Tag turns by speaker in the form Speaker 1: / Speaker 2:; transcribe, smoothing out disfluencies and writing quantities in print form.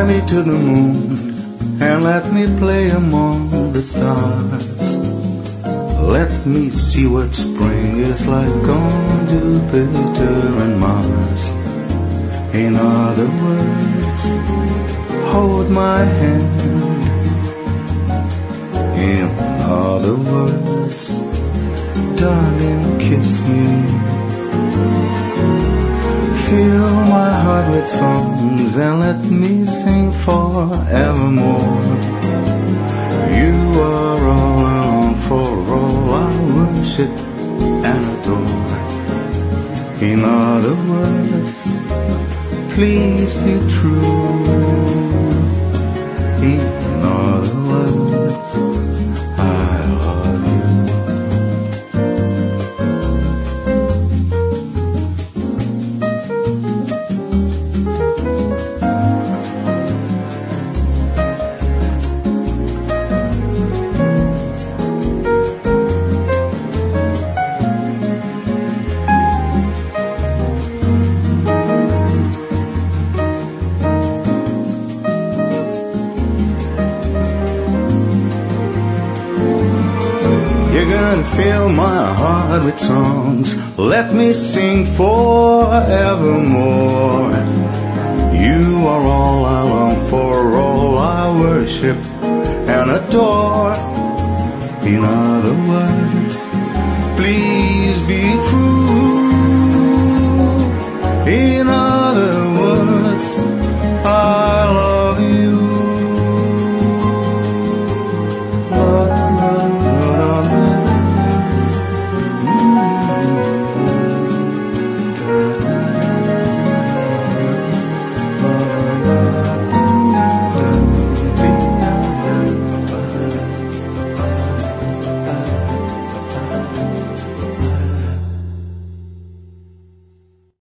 Speaker 1: me to the moon and let me play among the stars. Let me see what spring is like on Jupiter and Mars. In other words, hold my hand. In other words, darling, kiss me. Fill my heart with songs and let me sing forevermore. You are all I long for, all I worship and adore. In other words, please be true. In other words, I love you. Fill my heart with songs, let me sing forevermore. You are all I long for, all I worship and adore. In other words,